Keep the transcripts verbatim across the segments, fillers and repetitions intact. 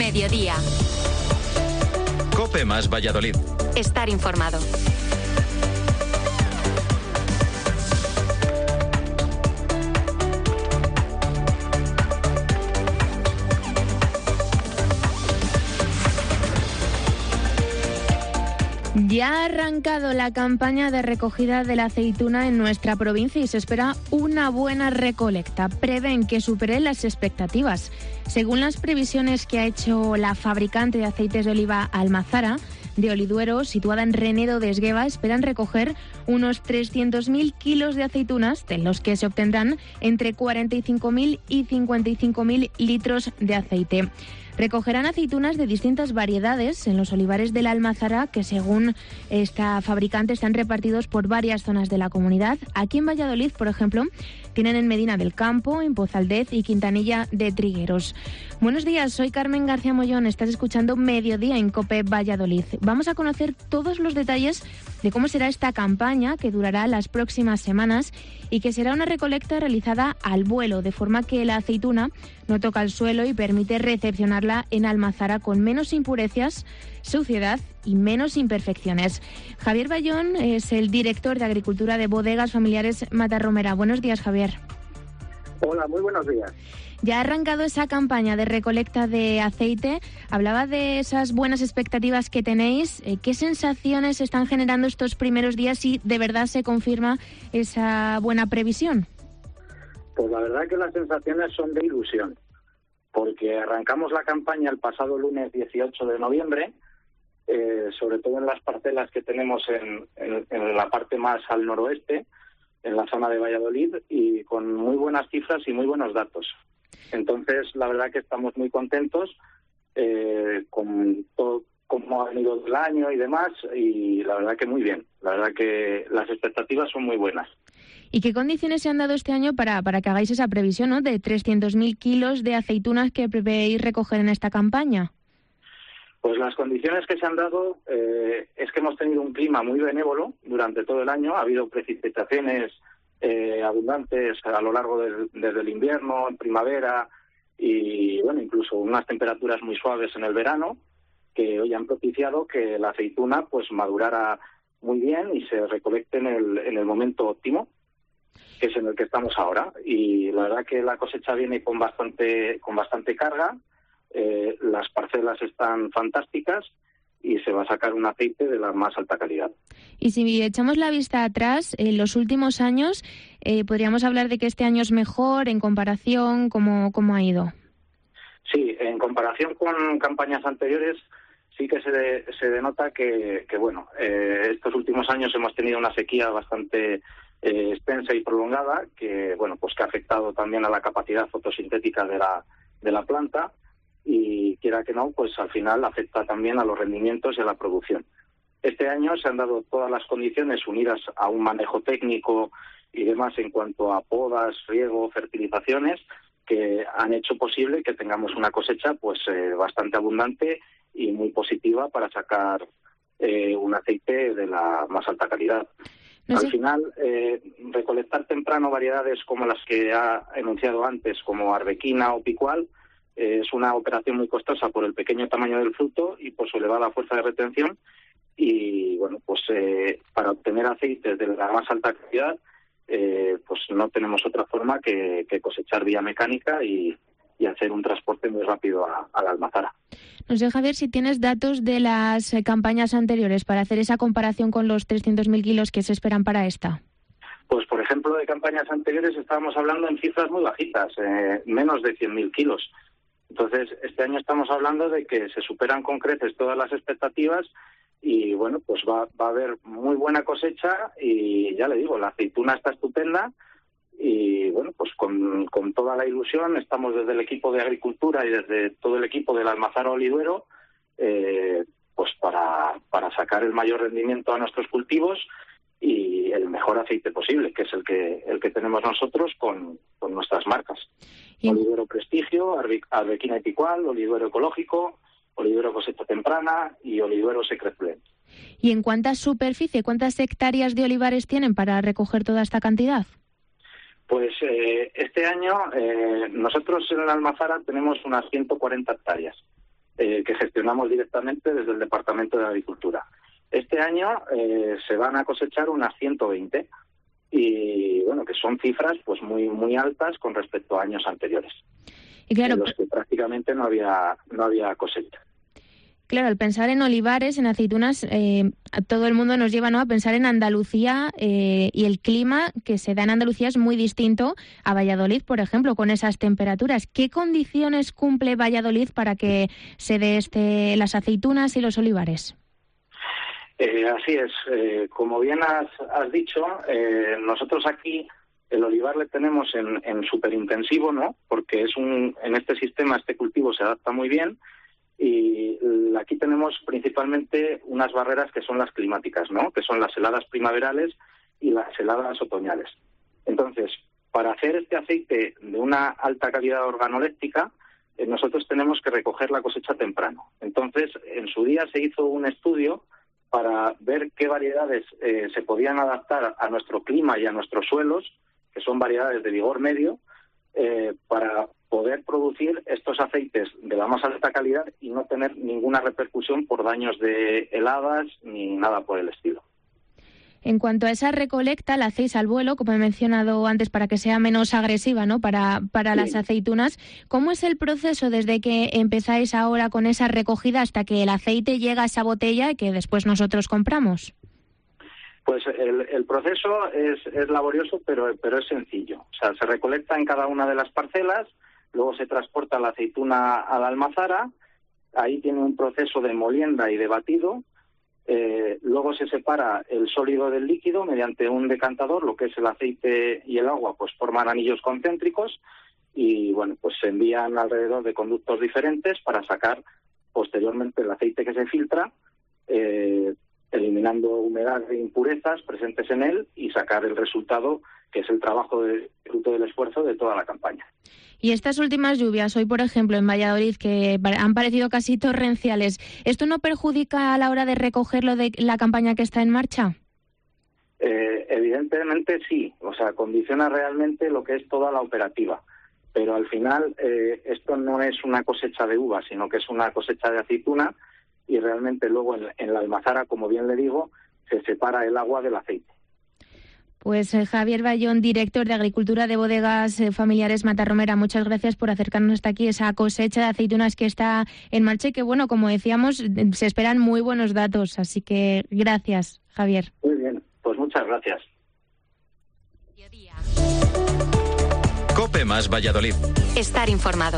Mediodía. COPE más Valladolid. Estar informado. Ya ha arrancado la campaña de recogida de la aceituna en nuestra provincia y se espera una buena recolecta. Prevén que supere las expectativas. Según las previsiones que ha hecho la fabricante de aceites de oliva Almazara de Oliduero, situada en Renedo de Esgueva, esperan recoger unos trescientos mil kilos de aceitunas, de los que se obtendrán entre cuarenta y cinco mil y cincuenta y cinco mil litros de aceite. Recogerán aceitunas de distintas variedades en los olivares de la Almazara, que según esta fabricante están repartidos por varias zonas de la comunidad. Aquí en Valladolid, por ejemplo, tienen en Medina del Campo, en Pozaldez y Quintanilla de Trigueros. Buenos días, soy Carmen García Mollón, estás escuchando Mediodía en COPE Valladolid. Vamos a conocer todos los detalles de cómo será esta campaña, que durará las próximas semanas y que será una recolecta realizada al vuelo, de forma que la aceituna no toca el suelo y permite recepcionarla en Almazara con menos impurezas, suciedad y menos imperfecciones. Javier Bayón es el director de Agricultura de Bodegas Familiares Matarromera. Buenos días, Javier. Hola, muy buenos días. Ya ha arrancado esa campaña de recolecta de aceite. Hablaba de esas buenas expectativas que tenéis. ¿Qué sensaciones están generando estos primeros días y de verdad se confirma esa buena previsión? Pues la verdad que las sensaciones son de ilusión, porque arrancamos la campaña el pasado lunes dieciocho de noviembre, eh, sobre todo en las parcelas que tenemos en, en, en la parte más al noroeste, en la zona de Valladolid, y con muy buenas cifras y muy buenos datos. Entonces, la verdad que estamos muy contentos eh, con todo cómo ha venido el año y demás, y la verdad que muy bien. La verdad que las expectativas son muy buenas. ¿Y qué condiciones se han dado este año para, para que hagáis esa previsión, ¿no?, de trescientos mil kilos de aceitunas que prevéis recoger en esta campaña? Pues las condiciones que se han dado eh, es que hemos tenido un clima muy benévolo durante todo el año. Ha habido precipitaciones eh, abundantes a lo largo del, desde el invierno, en primavera, y bueno, incluso unas temperaturas muy suaves en el verano, que hoy han propiciado que la aceituna pues madurara muy bien y se recolecte en el, en el momento óptimo, que es en el que estamos ahora. Y la verdad que la cosecha viene con bastante con bastante carga, eh, las parcelas están fantásticas y se va a sacar un aceite de la más alta calidad. Y si echamos la vista atrás, en los últimos años, eh, ¿podríamos hablar de que este año es mejor en comparación? ¿Cómo, cómo ha ido? Sí, en comparación con campañas anteriores, sí que se, de, se denota que, que bueno, eh, estos últimos años hemos tenido una sequía bastante eh, extensa y prolongada, que bueno, pues que ha afectado también a la capacidad fotosintética de la de la planta, y quiera que no, pues al final afecta también a los rendimientos y a la producción. Este año se han dado todas las condiciones unidas a un manejo técnico y demás en cuanto a podas, riego, fertilizaciones, que han hecho posible que tengamos una cosecha pues eh, bastante abundante y muy positiva para sacar eh, un aceite de la más alta calidad. No sé. Al final, eh, recolectar temprano variedades como las que ha enunciado antes, como arbequina o picual, eh, es una operación muy costosa por el pequeño tamaño del fruto y por su elevada fuerza de retención. Y bueno, pues eh, para obtener aceites de la más alta calidad, eh, pues no tenemos otra forma que, que cosechar vía mecánica y, y hacer un transporte muy rápido a, a la Almazara. No sé, Javier, si tienes datos de las eh, campañas anteriores para hacer esa comparación con los trescientos mil kilos que se esperan para esta. Pues, por ejemplo, de campañas anteriores estábamos hablando en cifras muy bajitas, eh, menos de cien mil kilos. Entonces, este año estamos hablando de que se superan con creces todas las expectativas y, bueno, pues va, va a haber muy buena cosecha y, ya le digo, la aceituna está estupenda. Y bueno, pues con, con toda la ilusión estamos desde el equipo de agricultura y desde todo el equipo de la Almazara Oliduero eh, pues para, para sacar el mayor rendimiento a nuestros cultivos y el mejor aceite posible, que es el que el que tenemos nosotros con, con nuestras marcas. ¿Y? Oliduero Prestigio, Arbequina y Picual, Oliduero Ecológico, Oliduero Cosecha Temprana y Oliduero Secret Blend. ¿Y en cuánta superficie, cuántas hectáreas de olivares tienen para recoger toda esta cantidad? Pues eh, este año eh, nosotros en la Almazara tenemos unas ciento cuarenta hectáreas. eh, que gestionamos directamente desde el Departamento de Agricultura. Este año eh, se van a cosechar unas ciento veinte y, bueno, que son cifras pues muy muy altas con respecto a años anteriores, y claro, en los que prácticamente no había no había cosecha. Claro, al pensar en olivares, en aceitunas, eh, todo el mundo nos lleva, ¿no?, a pensar en Andalucía, eh, y el clima que se da en Andalucía es muy distinto a Valladolid, por ejemplo, con esas temperaturas. ¿Qué condiciones cumple Valladolid para que se dé este, las aceitunas y los olivares? Eh, así es. Eh, como bien has, has dicho, eh, nosotros aquí el olivar le tenemos en, en superintensivo, ¿no? Porque es un, en este sistema, este cultivo se adapta muy bien. Y aquí tenemos principalmente unas barreras que son las climáticas, ¿no? Que son las heladas primaverales y las heladas otoñales. Entonces, para hacer este aceite de una alta calidad organoléptica, eh, nosotros tenemos que recoger la cosecha temprano. Entonces, en su día se hizo un estudio para ver qué variedades eh, se podían adaptar a nuestro clima y a nuestros suelos, que son variedades de vigor medio, eh, para poder producir estos aceites de la más alta calidad y no tener ninguna repercusión por daños de heladas ni nada por el estilo. En cuanto a esa recolecta, la hacéis al vuelo, como he mencionado antes, para que sea menos agresiva, ¿no?, para, para sí. las aceitunas. ¿Cómo es el proceso desde que empezáis ahora con esa recogida hasta que el aceite llega a esa botella y que después nosotros compramos? Pues el, el proceso es, es laborioso, pero, pero es sencillo. O sea, se recolecta en cada una de las parcelas, luego se transporta la aceituna a la almazara, ahí tiene un proceso de molienda y de batido, eh, luego se separa el sólido del líquido mediante un decantador, lo que es el aceite y el agua, pues forman anillos concéntricos y, bueno, pues se envían alrededor de conductos diferentes para sacar posteriormente el aceite que se filtra, eh, eliminando humedad e impurezas presentes en él y sacar el resultado, que es el trabajo de fruto del esfuerzo de toda la campaña. Y estas últimas lluvias, hoy por ejemplo en Valladolid, que han parecido casi torrenciales, ¿esto no perjudica a la hora de recogerlo de la campaña que está en marcha? Eh, evidentemente sí, o sea, condiciona realmente lo que es toda la operativa. Pero al final eh, esto no es una cosecha de uva, sino que es una cosecha de aceituna y realmente luego en, en la almazara, como bien le digo, se separa el agua del aceite. Pues eh, Javier Bayón, director de Agricultura de Bodegas eh, Familiares Matarromera, muchas gracias por acercarnos hasta aquí esa cosecha de aceitunas que está en marcha y que, bueno, como decíamos, se esperan muy buenos datos. Así que gracias, Javier. Muy bien, pues muchas gracias. COPE más Valladolid. Estar informado.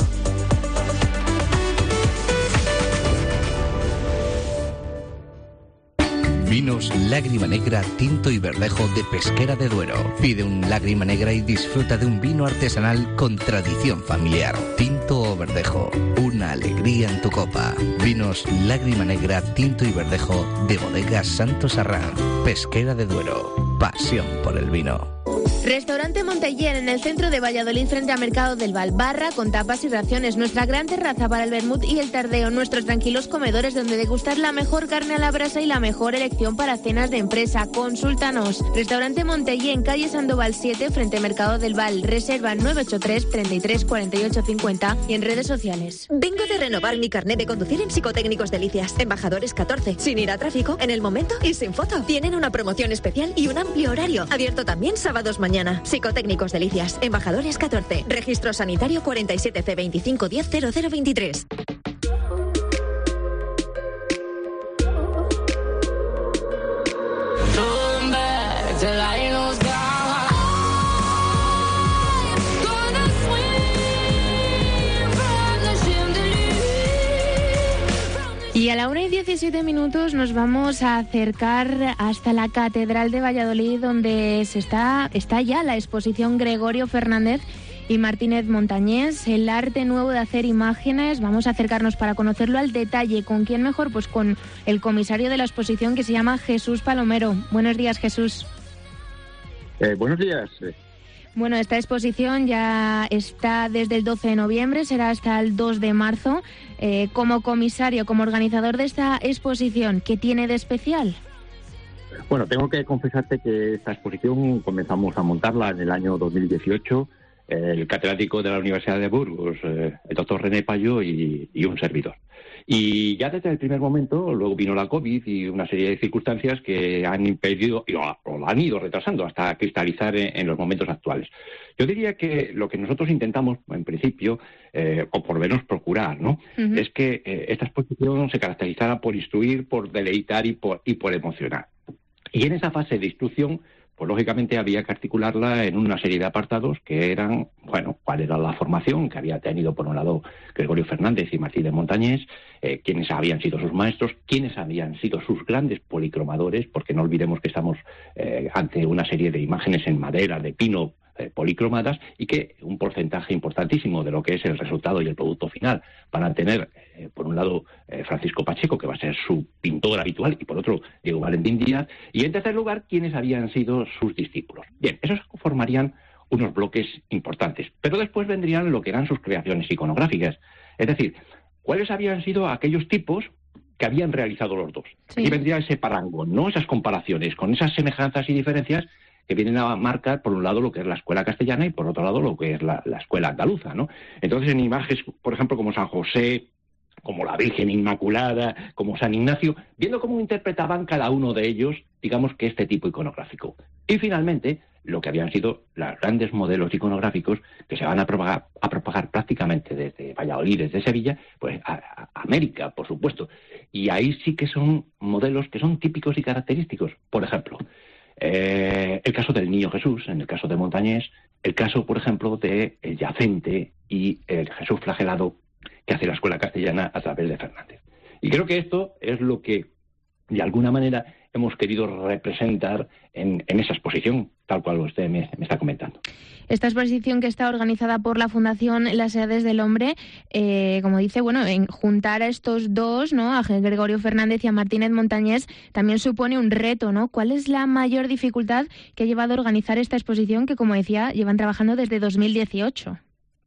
Vinos Lágrima Negra, Tinto y Verdejo de Pesquera de Duero. Pide un Lágrima Negra y disfruta de un vino artesanal con tradición familiar. Tinto o Verdejo, una alegría en tu copa. Vinos Lágrima Negra, Tinto y Verdejo de Bodegas Santos Arrán. Pesquera de Duero, pasión por el vino. Restaurante Monteller en el centro de Valladolid frente a Mercado del Val. Barra con tapas y raciones. Nuestra gran terraza para el vermut y el tardeo. Nuestros tranquilos comedores donde degustar la mejor carne a la brasa y la mejor elección para cenas de empresa. Consúltanos. Restaurante Monteller en calle Sandoval siete frente a Mercado del Val. Reserva nueve ocho tres, treinta y tres, cuarenta y ocho cincuenta y en redes sociales. Vengo de renovar mi carnet de conducir en Psicotécnicos Delicias. Embajadores catorce. Sin ir a tráfico, en el momento y sin foto. Tienen una promoción especial y un amplio horario. Abierto también sábados mañana. Psicotécnicos Delicias. Embajadores catorce. Registro sanitario cuarenta y siete C veinticinco diez cero cero veintitrés. Y a la una y diecisiete minutos nos vamos a acercar hasta la Catedral de Valladolid, donde se está, está ya la exposición Gregorio Fernández y Martínez Montañés, el arte nuevo de hacer imágenes. Vamos a acercarnos para conocerlo al detalle. ¿Con quién mejor? Pues con el comisario de la exposición, que se llama Jesús Palomero. Buenos días, Jesús. Eh, buenos días. Bueno, esta exposición ya está desde el doce de noviembre, será hasta el dos de marzo. Eh, como comisario, como organizador de esta exposición, ¿qué tiene de especial? Bueno, tengo que confesarte que esta exposición comenzamos a montarla en el año dos mil dieciocho, el catedrático de la Universidad de Burgos, eh, el doctor René Payó y, y un servidor. Y ya desde el primer momento, luego vino la COVID y una serie de circunstancias que han impedido, o lo han ido retrasando hasta cristalizar en, en los momentos actuales. Yo diría que lo que nosotros intentamos, en principio, eh, o por lo menos procurar, ¿no? Uh-huh. Es que eh, esta exposición se caracterizara por instruir, por deleitar y por, y por emocionar. Y en esa fase de instrucción, pues lógicamente había que articularla en una serie de apartados que eran, bueno, cuál era la formación que había tenido por un lado Gregorio Fernández y Martínez Montañés, eh, quiénes habían sido sus maestros, quiénes habían sido sus grandes policromadores, porque no olvidemos que estamos eh, ante una serie de imágenes en madera, de pino, eh, policromadas, y que un porcentaje importantísimo de lo que es el resultado y el producto final van a tener, eh, por un lado, eh, Francisco Pacheco, que va a ser su pintor habitual, y por otro, Diego Valentín Díaz, y en tercer lugar, quiénes habían sido sus discípulos. Bien, esos formarían unos bloques importantes, pero después vendrían lo que eran sus creaciones iconográficas, es decir, cuáles habían sido aquellos tipos que habían realizado los dos. Sí. Aquí vendría ese parangón, ¿no? Esas comparaciones con esas semejanzas y diferencias que vienen a marcar, por un lado, lo que es la escuela castellana y, por otro lado, lo que es la, la escuela andaluza, ¿no? Entonces, en imágenes, por ejemplo, como San José, como la Virgen Inmaculada, como San Ignacio, viendo cómo interpretaban cada uno de ellos, digamos, que este tipo iconográfico. Y, finalmente, lo que habían sido los grandes modelos iconográficos que se van a propagar, a propagar prácticamente desde Valladolid, desde Sevilla, pues a, a América, por supuesto. Y ahí sí que son modelos que son típicos y característicos. Por ejemplo, Eh, el caso del Niño Jesús, en el caso de Montañés, el caso, por ejemplo, de el Yacente y el Jesús flagelado que hace la escuela castellana a través de Fernández. Y creo que esto es lo que, de alguna manera, hemos querido representar en, en esa exposición, tal cual usted me, me está comentando. Esta exposición, que está organizada por la Fundación Las Edades del Hombre, eh, como dice, bueno, en juntar a estos dos, ¿no?, a Gregorio Fernández y a Martínez Montañés, también supone un reto, ¿no? ¿Cuál es la mayor dificultad que ha llevado a organizar esta exposición que, como decía, llevan trabajando desde dos mil dieciocho?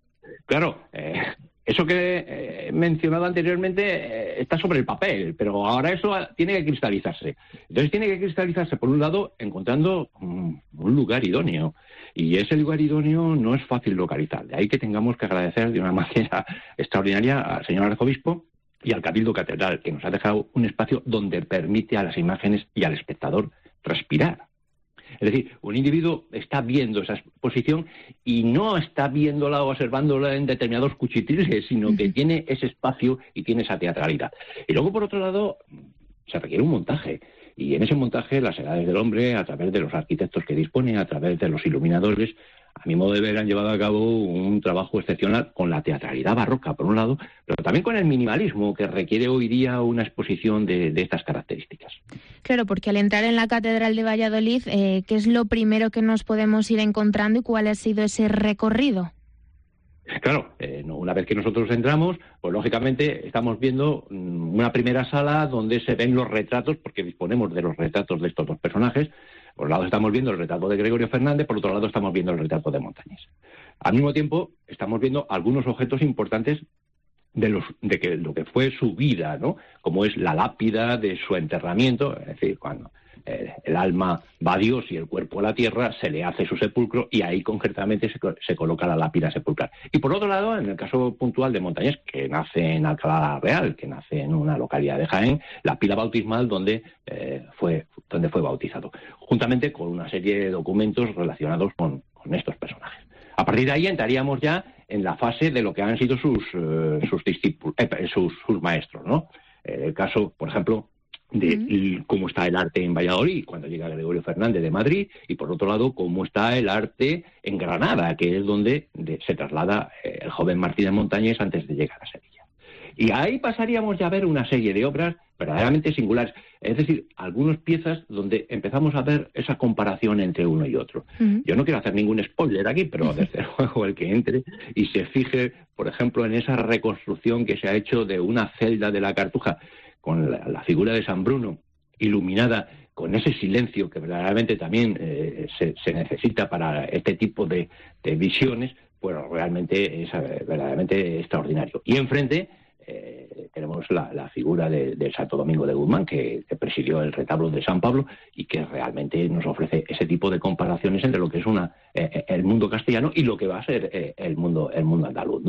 Claro, eh, eso que he mencionado anteriormente eh, está sobre el papel, pero ahora eso tiene que cristalizarse. Entonces tiene que cristalizarse, por un lado, encontrando um, un lugar idóneo. Y ese lugar idóneo no es fácil localizar. De ahí que tengamos que agradecer de una manera extraordinaria al señor arzobispo y al Cabildo Catedral, que nos ha dejado un espacio donde permite a las imágenes y al espectador respirar. Es decir, un individuo está viendo esa exposición y no está viéndola o observándola en determinados cuchitriles, sino que tiene ese espacio y tiene esa teatralidad. Y luego, por otro lado, se requiere un montaje. Y en ese montaje, Las Edades del Hombre, a través de los arquitectos que dispone, a través de los iluminadores, a mi modo de ver, han llevado a cabo un trabajo excepcional con la teatralidad barroca, por un lado, pero también con el minimalismo que requiere hoy día una exposición de, de estas características. Claro, porque al entrar en la Catedral de Valladolid, eh, ¿qué es lo primero que nos podemos ir encontrando y cuál ha sido ese recorrido? Claro, eh, una vez que nosotros entramos, pues lógicamente estamos viendo una primera sala donde se ven los retratos, porque disponemos de los retratos de estos dos personajes. Por un lado estamos viendo el retrato de Gregorio Fernández, por otro lado estamos viendo el retrato de Montañés. Al mismo tiempo estamos viendo algunos objetos importantes de, los, de que, lo que fue su vida, ¿no? Como es la lápida de su enterramiento, es decir, cuando eh, el alma va a Dios y el cuerpo a la tierra, se le hace su sepulcro y ahí concretamente se, se coloca la lápida sepulcral. Y por otro lado, en el caso puntual de Montañés, que nace en Alcalá Real, que nace en una localidad de Jaén, la pila bautismal donde, eh, fue, donde fue bautizado, juntamente con una serie de documentos relacionados con, con estos personajes. A partir de ahí entraríamos ya en la fase de lo que han sido sus, eh, sus discípulos, eh, sus, sus maestros, ¿no? Eh, el caso, por ejemplo, de uh-huh. cómo está el arte en Valladolid cuando llega Gregorio Fernández de Madrid, y por otro lado cómo está el arte en Granada, que es donde de, se traslada eh, el joven Martínez Montañés antes de llegar a Sevilla. Y ahí pasaríamos ya a ver una serie de obras verdaderamente singulares, es decir, algunas piezas donde empezamos a ver esa comparación entre uno y otro. Uh-huh. Yo no quiero hacer ningún spoiler aquí, pero desde luego el que entre y se fije, por ejemplo, en esa reconstrucción que se ha hecho de una celda de la Cartuja con la, la figura de San Bruno iluminada con ese silencio que verdaderamente también eh, se, se necesita para este tipo de, de visiones, pues realmente es verdaderamente extraordinario. Y enfrente Eh, tenemos la, la figura de, de Santo Domingo de Guzmán, que, que presidió el retablo de San Pablo y que realmente nos ofrece ese tipo de comparaciones entre lo que es una eh, el mundo castellano y lo que va a ser eh, el mundo el mundo andaluz, ¿no?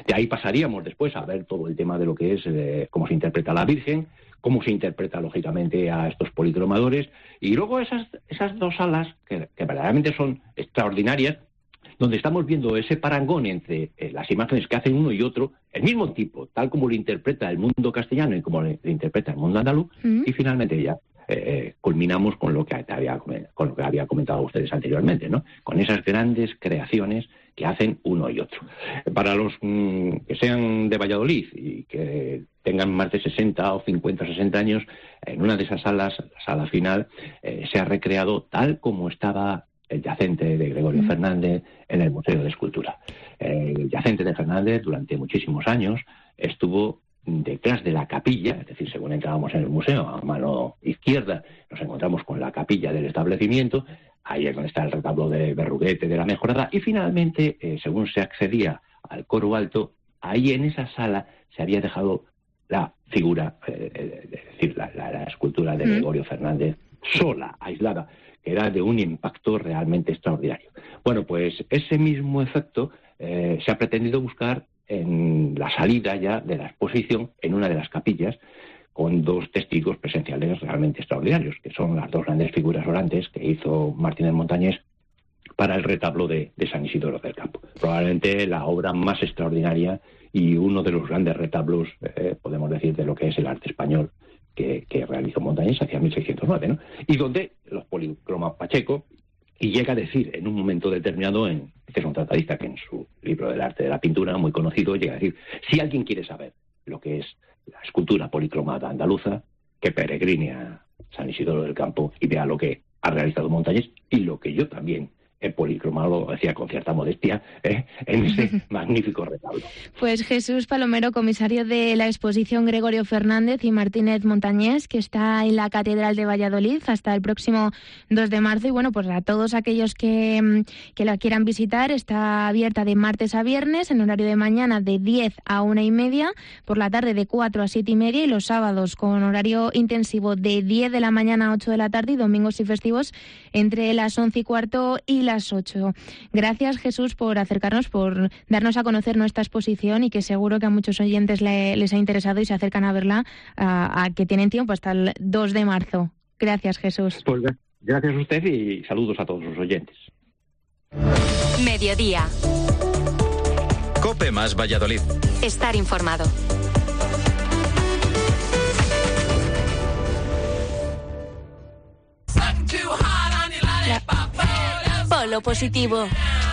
De ahí pasaríamos después a ver todo el tema de lo que es eh, cómo se interpreta a la Virgen, cómo se interpreta lógicamente a estos policromadores, y luego esas esas dos salas que, que verdaderamente son extraordinarias, donde estamos viendo ese parangón entre eh, las imágenes que hacen uno y otro, el mismo tipo, tal como lo interpreta el mundo castellano y como lo interpreta el mundo andaluz, mm. y finalmente ya eh, culminamos con lo que había con lo que había comentado a ustedes anteriormente, ¿no? Con esas grandes creaciones que hacen uno y otro. Para los mmm, que sean de Valladolid y que tengan más de sesenta o cincuenta o sesenta años, en una de esas salas, la sala final, eh, se ha recreado tal como estaba el yacente de Gregorio mm. Fernández en el Museo de Escultura. Eh, el yacente de Fernández durante muchísimos años estuvo detrás de la capilla, es decir, según entrábamos en el museo, a mano izquierda nos encontramos con la capilla del establecimiento, ahí es donde está el retablo de Berruguete de la Mejorada, y finalmente, eh, según se accedía al coro alto, ahí en esa sala se había dejado la figura, eh, es decir, la, la, la escultura de mm. Gregorio Fernández, sola, aislada, que era de un impacto realmente extraordinario. Bueno, pues ese mismo efecto eh, se ha pretendido buscar en la salida ya de la exposición, en una de las capillas, con dos testigos presenciales realmente extraordinarios, que son las dos grandes figuras orantes que hizo Martínez Montañés para el retablo de, de San Isidoro del Campo. Probablemente la obra más extraordinaria y uno de los grandes retablos, eh, podemos decir, de lo que es el arte español que, que realizó Montañés hacia mil seiscientos nueve, ¿no? Y donde los policromas Pacheco, y llega a decir en un momento determinado, en, que es un tratadista que en su libro del arte de la pintura, muy conocido, llega a decir, si alguien quiere saber lo que es la escultura policromada andaluza, que peregrine a San Isidoro del Campo y vea lo que ha realizado Montañés y lo que yo también he policromado, decía con cierta modestia, ¿eh? en ese magnífico retablo. Pues Jesús Palomero, comisario de la exposición Gregorio Fernández y Martínez Montañés, que está en la Catedral de Valladolid hasta el próximo dos de marzo. Y bueno, pues a todos aquellos que, que la quieran visitar, está abierta de martes a viernes, en horario de mañana de diez a una y media, por la tarde de cuatro a siete y media, y los sábados con horario intensivo de diez de la mañana a ocho de la tarde, y domingos y festivos entre las once y cuarto y las ocho. Gracias, Jesús, por acercarnos, por darnos a conocer nuestra exposición, y que seguro que a muchos oyentes le, les ha interesado y se acercan a verla, a, a que tienen tiempo hasta el dos de marzo. Gracias, Jesús. Pues gracias a usted y saludos a todos los oyentes. Mediodía. COPE más Valladolid. Estar informado. La... Polo positivo.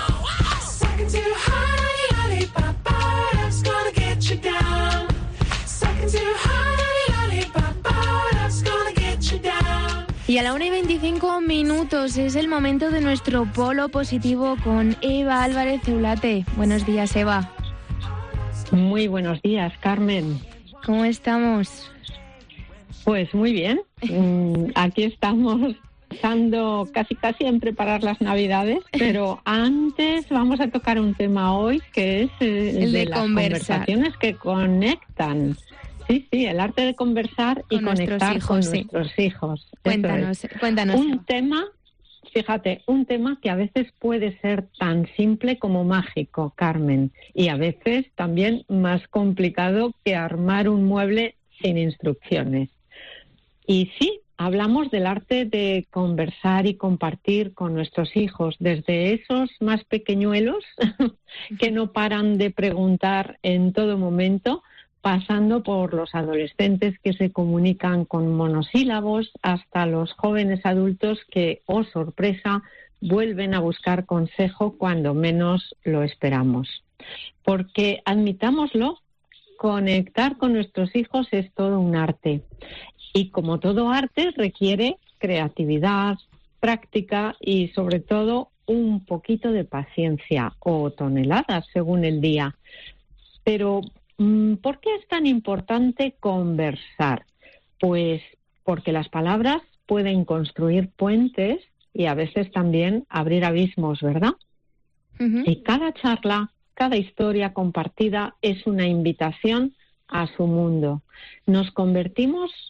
Y a la una y veinticinco minutos es el momento de nuestro polo positivo con Eva Álvarez Eulate. Buenos días, Eva. Muy buenos días, Carmen. ¿Cómo estamos? Pues muy bien. Aquí estamos pensando casi casi en preparar las Navidades, pero antes vamos a tocar un tema hoy que es el, el de, de las conversar. Conversaciones que conectan. Sí, sí, el arte de conversar y con conectar hijos, con sí. nuestros hijos. Cuéntanos, es. cuéntanos. Un tema, fíjate, un tema que a veces puede ser tan simple como mágico, Carmen, y a veces también más complicado que armar un mueble sin instrucciones. Y sí, hablamos del arte de conversar y compartir con nuestros hijos, desde esos más pequeñuelos que no paran de preguntar en todo momento, pasando por los adolescentes que se comunican con monosílabos, hasta los jóvenes adultos que, oh sorpresa, vuelven a buscar consejo cuando menos lo esperamos. Porque, admitámoslo, conectar con nuestros hijos es todo un arte. Y como todo arte requiere creatividad, práctica y sobre todo un poquito de paciencia, o toneladas según el día. Pero ¿por qué es tan importante conversar? Pues porque las palabras pueden construir puentes y a veces también abrir abismos, ¿verdad? Uh-huh. Y cada charla, cada historia compartida es una invitación a su mundo. Nos convertimos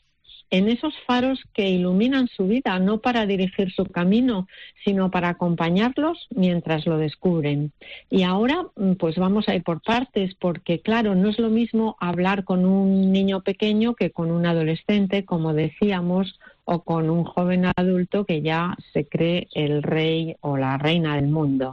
en esos faros que iluminan su vida, no para dirigir su camino, sino para acompañarlos mientras lo descubren. Y ahora, pues vamos a ir por partes, porque claro, no es lo mismo hablar con un niño pequeño que con un adolescente, como decíamos, o con un joven adulto que ya se cree el rey o la reina del mundo.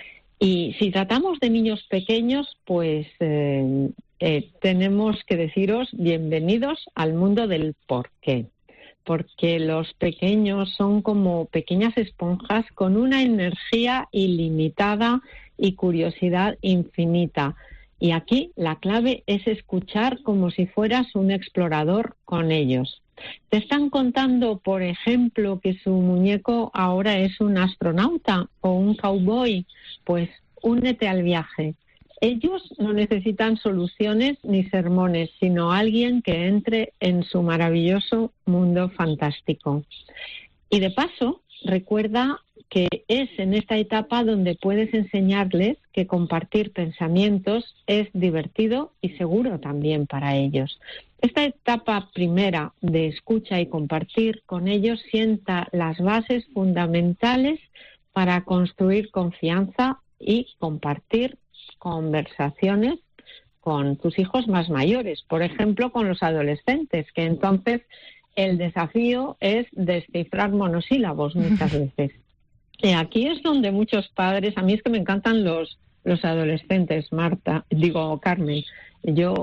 Y si tratamos de niños pequeños, pues eh, eh, tenemos que deciros bienvenidos al mundo del por qué. Porque los pequeños son como pequeñas esponjas con una energía ilimitada y curiosidad infinita. Y aquí la clave es escuchar como si fueras un explorador con ellos. Te están contando, por ejemplo, que su muñeco ahora es un astronauta o un cowboy. Pues únete al viaje. Ellos no necesitan soluciones ni sermones, sino alguien que entre en su maravilloso mundo fantástico. Y de paso, recuerda que es en esta etapa donde puedes enseñarles que compartir pensamientos es divertido y seguro también para ellos. Esta etapa primera de escucha y compartir con ellos sienta las bases fundamentales para construir confianza y compartir conversaciones con tus hijos más mayores, por ejemplo, con los adolescentes, que entonces el desafío es descifrar monosílabos muchas veces. Y aquí es donde muchos padres, a mí es que me encantan los, los adolescentes, Marta, digo Carmen, yo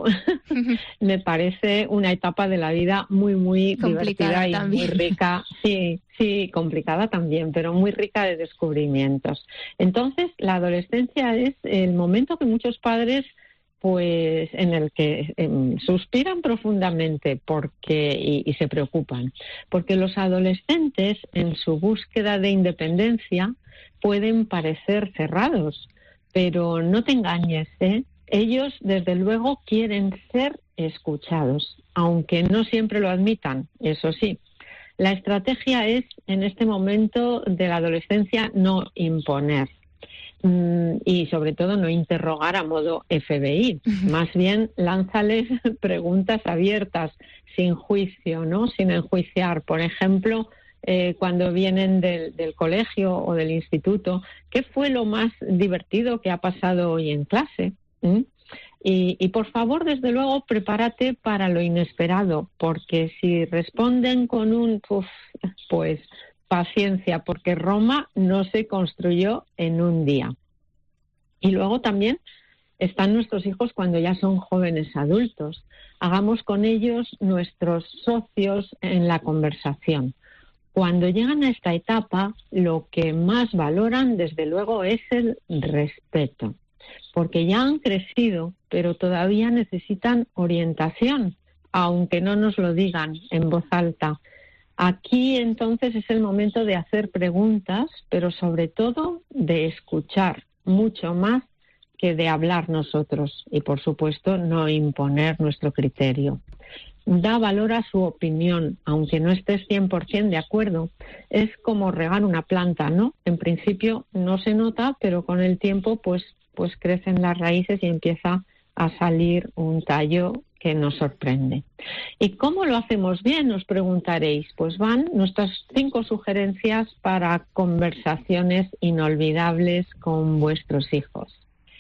me parece una etapa de la vida muy, muy complicada divertida y también. Muy rica, sí, sí, complicada también, pero muy rica de descubrimientos. Entonces, la adolescencia es el momento que muchos padres, pues, en el que eh, suspiran profundamente porque y, y se preocupan, porque los adolescentes, en su búsqueda de independencia, pueden parecer cerrados, pero no te engañes, ¿eh? Ellos, desde luego, quieren ser escuchados, aunque no siempre lo admitan, eso sí. La estrategia es, en este momento de la adolescencia, no imponer mm, y, sobre todo, no interrogar a modo F B I. Más bien, lánzales preguntas abiertas, sin juicio, ¿no? Sin enjuiciar. Por ejemplo, eh, cuando vienen del, del colegio o del instituto, ¿qué fue lo más divertido que ha pasado hoy en clase? ¿Mm? Y, y por favor, desde luego, prepárate para lo inesperado, porque si responden con un uf, pues paciencia, porque Roma no se construyó en un día. Y luego también están nuestros hijos cuando ya son jóvenes adultos. Hagamos con ellos nuestros socios en la conversación. Cuando llegan a esta etapa, lo que más valoran, desde luego, es el respeto. Porque ya han crecido, pero todavía necesitan orientación, aunque no nos lo digan en voz alta. Aquí entonces es el momento de hacer preguntas, pero sobre todo de escuchar, mucho más que de hablar nosotros y, por supuesto, no imponer nuestro criterio. Da valor a su opinión, aunque no estés cien por ciento de acuerdo. Es como regar una planta, ¿no? En principio no se nota, pero con el tiempo pues pues crecen las raíces y empieza a salir un tallo que nos sorprende. ¿Y cómo lo hacemos bien? Os preguntaréis. Pues van nuestras cinco sugerencias para conversaciones inolvidables con vuestros hijos.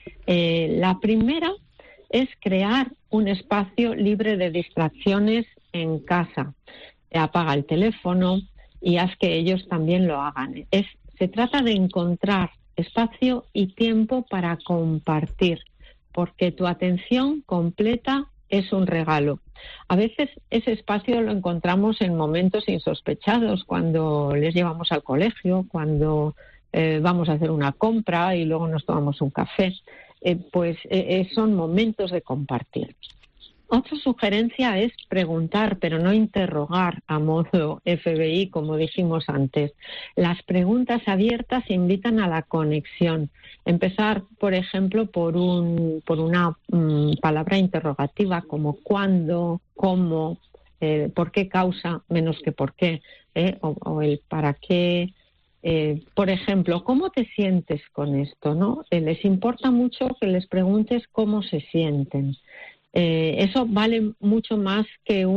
Eh, la primera es crear un espacio libre de distracciones en casa. Apaga el teléfono y haz que ellos también lo hagan. Es, se trata de encontrar espacio y tiempo para compartir, porque tu atención completa es un regalo. A veces ese espacio lo encontramos en momentos insospechados, cuando les llevamos al colegio, cuando eh, vamos a hacer una compra y luego nos tomamos un café. Eh, pues eh, son momentos de compartir. Otra sugerencia es preguntar, pero no interrogar a modo F B I, como dijimos antes. Las preguntas abiertas invitan a la conexión. Empezar, por ejemplo, por un por una um, palabra interrogativa como cuándo, cómo, eh, por qué causa, menos que por qué, eh, o, o el para qué. Eh, por ejemplo, ¿cómo te sientes con esto, no? Eh, les importa mucho que les preguntes cómo se sienten. Eh, eso vale mucho más que un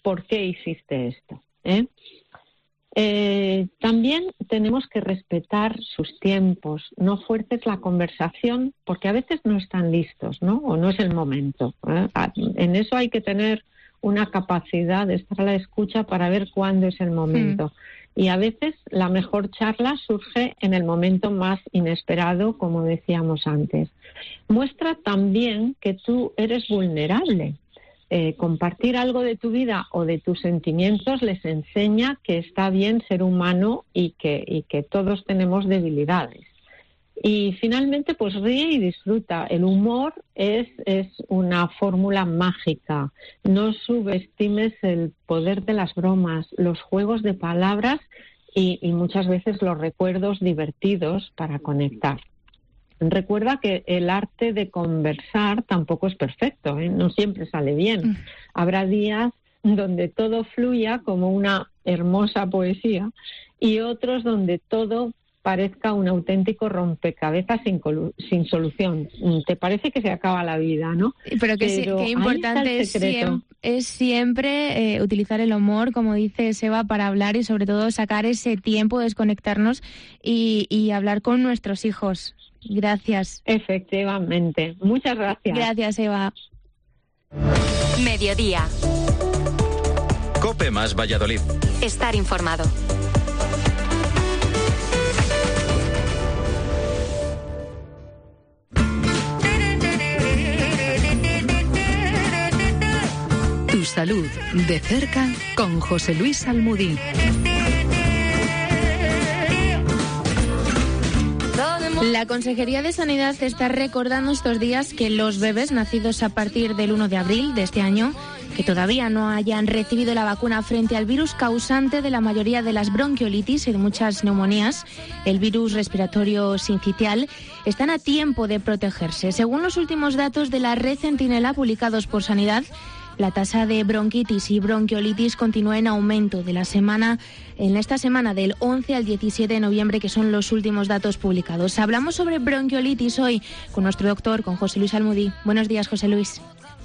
¿por qué hiciste esto? ¿Eh? Eh, también tenemos que respetar sus tiempos, no fuerces la conversación porque a veces no están listos, ¿no? O no es el momento, ¿eh? En eso hay que tener una capacidad de estar a la escucha para ver cuándo es el momento. Mm. Y a veces la mejor charla surge en el momento más inesperado, como decíamos antes. Muestra también que tú eres vulnerable. Eh, compartir algo de tu vida o de tus sentimientos les enseña que está bien ser humano y que, y que todos tenemos debilidades. Y finalmente, pues ríe y disfruta. El humor es, es una fórmula mágica. No subestimes el poder de las bromas, los juegos de palabras y, y muchas veces los recuerdos divertidos para conectar. Recuerda que el arte de conversar tampoco es perfecto, ¿eh? No siempre sale bien. Mm. Habrá días donde todo fluya como una hermosa poesía y otros donde todo parezca un auténtico rompecabezas sin, sin solución. Te parece que se acaba la vida, ¿no? Pero que, Pero sí, que importante es, siem, es siempre eh, utilizar el humor, como dice Seba, para hablar y sobre todo sacar ese tiempo, desconectarnos y, y hablar con nuestros hijos. Gracias. Efectivamente. Muchas gracias. Gracias, Eva. Mediodía. COPE más Valladolid. Estar informado. Tu salud de cerca con José Luis Almudí. La Consejería de Sanidad está recordando estos días que los bebés nacidos a partir del uno de abril de este año, que todavía no hayan recibido la vacuna frente al virus causante de la mayoría de las bronquiolitis y de muchas neumonías, el virus respiratorio sincitial, están a tiempo de protegerse. Según los últimos datos de la Red Centinela publicados por Sanidad, la tasa de bronquitis y bronquiolitis continúa en aumento de la semana, en esta semana del once al diecisiete de noviembre, que son los últimos datos publicados. Hablamos sobre bronquiolitis hoy con nuestro doctor, con José Luis Almudí. Buenos días, José Luis.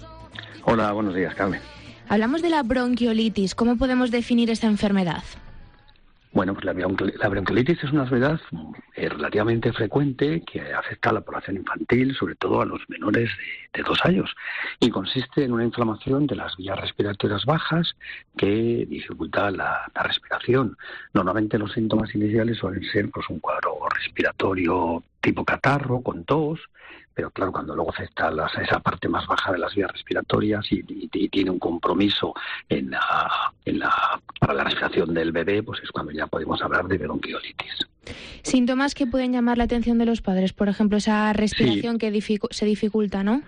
Hola, buenos días, Carmen. Hablamos de la bronquiolitis. ¿Cómo podemos definir esta enfermedad? Bueno, pues la, la bronquiolitis es una enfermedad eh, relativamente frecuente que afecta a la población infantil, sobre todo a los menores de, de dos años, y consiste en una inflamación de las vías respiratorias bajas que dificulta la, la respiración. Normalmente los síntomas iniciales suelen ser pues un cuadro respiratorio tipo catarro, con tos, pero claro, cuando luego afecta las, esa parte más baja de las vías respiratorias y, y, y tiene un compromiso en la, en la, para la respiración del bebé, pues es cuando ya podemos hablar de bronquiolitis. Síntomas que pueden llamar la atención de los padres, por ejemplo, esa respiración sí. que dificu- se dificulta, ¿no?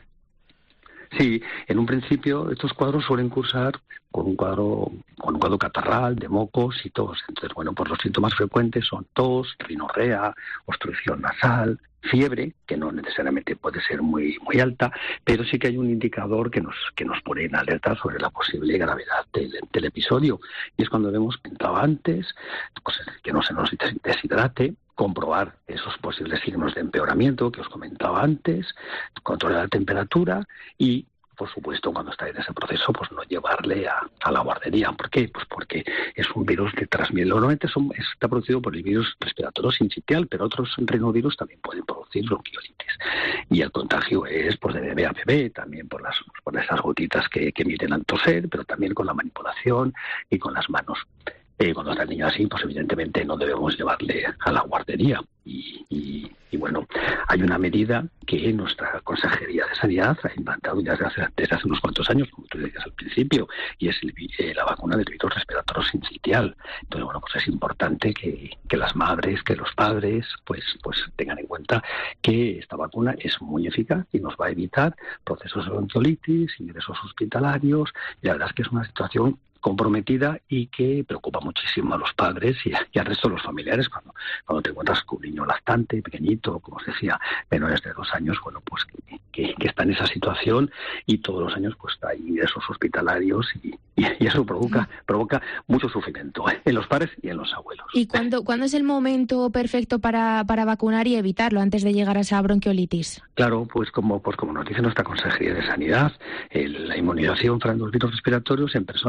Sí, en un principio estos cuadros suelen cursar con un cuadro con un cuadro catarral, de mocos y tos. Entonces, bueno, pues los síntomas frecuentes son tos, rinorrea, obstrucción nasal, fiebre, que no necesariamente puede ser muy muy alta, pero sí que hay un indicador que nos que nos pone en alerta sobre la posible gravedad del, del episodio. Y es cuando vemos que entraba antes, pues, que no se nos deshidrate, comprobar esos posibles signos de empeoramiento que os comentaba antes, controlar la temperatura y, por supuesto, cuando está en ese proceso, pues no llevarle a, a la guardería. ¿Por qué? Pues porque es un virus que transmite. Normalmente son, está producido por el virus respiratorio sincitial, pero otros rinovirus también pueden producir bronquiolitis. Y el contagio es pues, de bebé a bebé, también por las por esas gotitas que, que emiten al toser, pero también con la manipulación y con las manos. Eh, cuando está el niño así, pues evidentemente no debemos llevarle a la guardería. Y, y, y bueno, hay una medida que nuestra Consejería de Sanidad ha implantado ya desde hace, desde hace unos cuantos años, como tú decías al principio, y es el, eh, la vacuna del virus respiratorio sincitial. Entonces, bueno, pues es importante que, que las madres, que los padres, pues, pues tengan en cuenta que esta vacuna es muy eficaz y nos va a evitar procesos de bronquiolitis, ingresos hospitalarios, y la verdad es que es una situación comprometida y que preocupa muchísimo a los padres y, y al resto de los familiares cuando, cuando te encuentras con un niño lactante, pequeñito, como os decía, menores de dos años, bueno, pues que, que, que está en esa situación y todos los años pues hay ingresos hospitalarios y, y, y eso provoca provoca mucho sufrimiento ¿eh? en los padres y en los abuelos. ¿Y cuándo, ¿cuándo es el momento perfecto para, para vacunar y evitarlo antes de llegar a esa bronquiolitis? Claro, pues como, pues como nos dice nuestra Consejería de Sanidad, el, la inmunización frente a los virus respiratorios en personas nacidas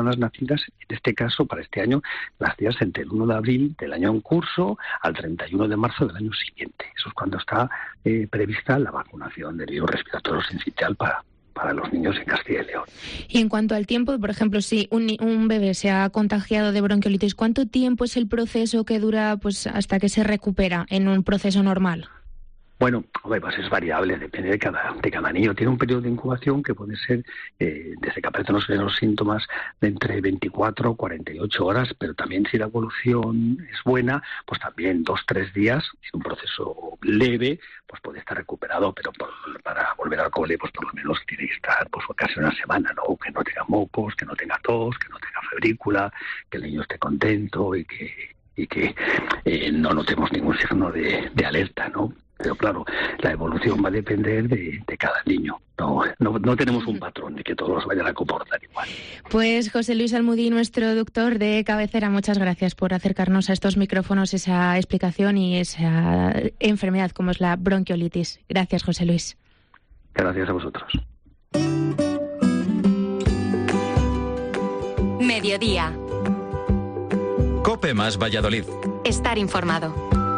reducidas, en este caso, para este año, las días entre el uno de abril del año en curso al treinta y uno de marzo del año siguiente. Eso es cuando está eh, prevista la vacunación del virus respiratorio sincitial para para los niños en Castilla y León. Y en cuanto al tiempo, por ejemplo, si un, un bebé se ha contagiado de bronquiolitis, ¿cuánto tiempo es el proceso que dura pues hasta que se recupera en un proceso normal? Bueno, pues es variable, depende de cada, de cada niño. Tiene un periodo de incubación que puede ser, eh, desde que aparecen los primeros síntomas, de entre veinticuatro a cuarenta y ocho horas, pero también si la evolución es buena, pues también dos, tres días, en un proceso leve, pues puede estar recuperado, pero por, para volver al cole, pues por lo menos tiene que estar pues casi una semana, ¿no? Que no tenga mocos, que no tenga tos, que no tenga febrícula, que el niño esté contento y que, y que eh, no notemos ningún signo de, de alerta, ¿no? Pero claro, la evolución va a depender de, de cada niño. No, no, no tenemos un patrón de que todos vayan a comportar igual. Pues José Luis Almudí, nuestro doctor de cabecera, muchas gracias por acercarnos a estos micrófonos esa explicación y esa enfermedad como es la bronquiolitis. Gracias, José Luis. Gracias a vosotros. Mediodía. COPE más Valladolid. Estar informado.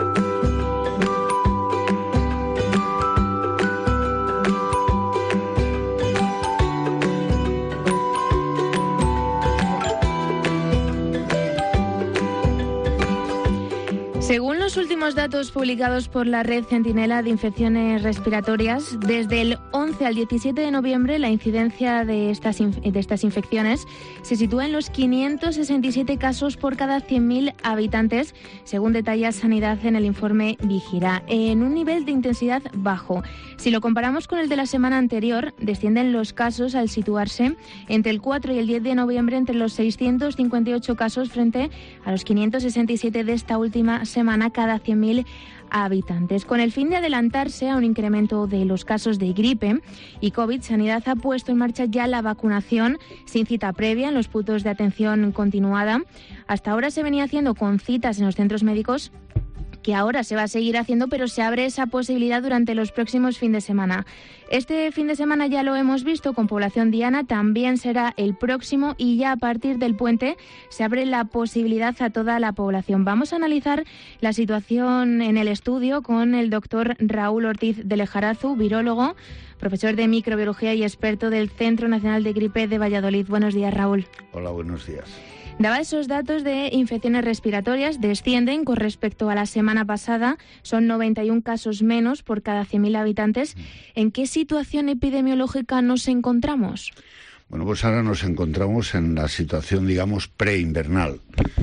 Según los últimos datos publicados por la Red Centinela de Infecciones Respiratorias, desde el once al diecisiete de noviembre la incidencia de estas, de estas infecciones se sitúa en los quinientos sesenta y siete casos por cada cien mil habitantes, según detalla Sanidad en el informe Vigila, en un nivel de intensidad bajo. Si lo comparamos con el de la semana anterior, descienden los casos al situarse entre el cuatro y el diez de noviembre entre los seiscientos cincuenta y ocho casos frente a los quinientos sesenta y siete de esta última semana. semana cada cien mil habitantes. Con el fin de adelantarse a un incremento de los casos de gripe y COVID, Sanidad ha puesto en marcha ya la vacunación sin cita previa en los puntos de atención continuada. Hasta ahora se venía haciendo con citas en los centros médicos, que ahora se va a seguir haciendo, pero se abre esa posibilidad durante los próximos fines de semana. Este fin de semana ya lo hemos visto con población diana, también será el próximo y ya a partir del puente se abre la posibilidad a toda la población. Vamos a analizar la situación en el estudio con el doctor Raúl Ortiz de Lejarazu, virólogo, profesor de microbiología y experto del Centro Nacional de Gripe de Valladolid. Buenos días, Raúl. Hola, buenos días. Daba esos datos de infecciones respiratorias, descienden con respecto a la semana pasada, son noventa y uno casos menos por cada cien mil habitantes. ¿En qué situación epidemiológica nos encontramos? Bueno, pues ahora nos encontramos en la situación, digamos, preinvernal.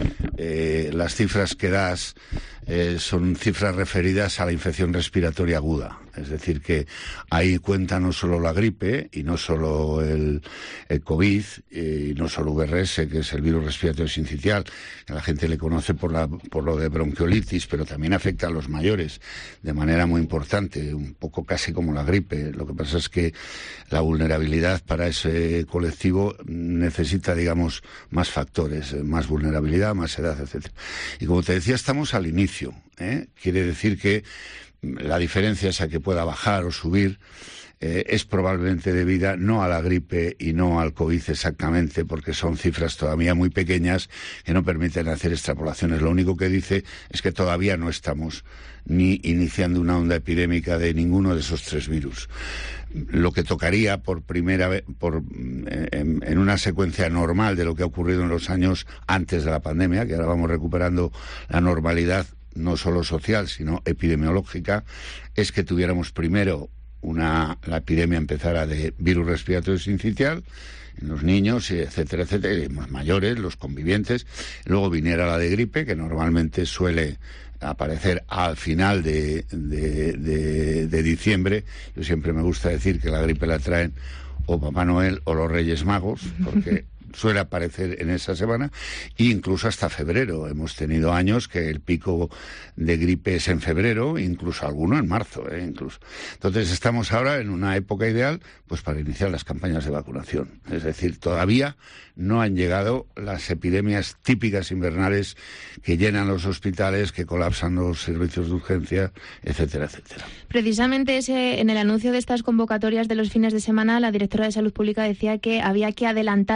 Eh, las cifras que das eh, son cifras referidas a la infección respiratoria aguda. Es decir, que ahí cuenta no solo la gripe y no solo el, el COVID eh, y no solo V R S, que es el virus respiratorio sincitial, que la gente le conoce por, la, por lo de bronquiolitis, pero también afecta a los mayores de manera muy importante, un poco casi como la gripe. Lo que pasa es que la vulnerabilidad para ese colectivo necesita, digamos, más factores, más vulnerabilidad, más edad, etcétera. Y como te decía, estamos al inicio, ¿eh? Quiere decir que la diferencia esa que pueda bajar o subir eh, es probablemente debida no a la gripe y no al COVID exactamente, porque son cifras todavía muy pequeñas que no permiten hacer extrapolaciones. Lo único que dice es que todavía no estamos ni iniciando una onda epidémica de ninguno de esos tres virus. Lo que tocaría por primera vez, por, en, en una secuencia normal de lo que ha ocurrido en los años antes de la pandemia, que ahora vamos recuperando la normalidad, no solo social, sino epidemiológica, es que tuviéramos primero una la epidemia empezara de virus respiratorio sincitial en los niños, etcétera, etcétera, y los mayores, los convivientes, luego viniera la de gripe, que normalmente suele aparecer al final de, de, de, de diciembre. Yo siempre me gusta decir que la gripe la traen o Papá Noel o los Reyes Magos, porque suele aparecer en esa semana, e incluso hasta febrero. Hemos tenido años que el pico de gripe es en febrero, incluso alguno en marzo, ¿eh? incluso. Entonces estamos ahora en una época ideal pues para iniciar las campañas de vacunación. Es decir, todavía no han llegado las epidemias típicas invernales que llenan los hospitales, que colapsan los servicios de urgencia, etcétera, etcétera. Precisamente ese, en el anuncio de estas convocatorias de los fines de semana, la directora de Salud Pública decía que había que adelantarse, ¿no?, a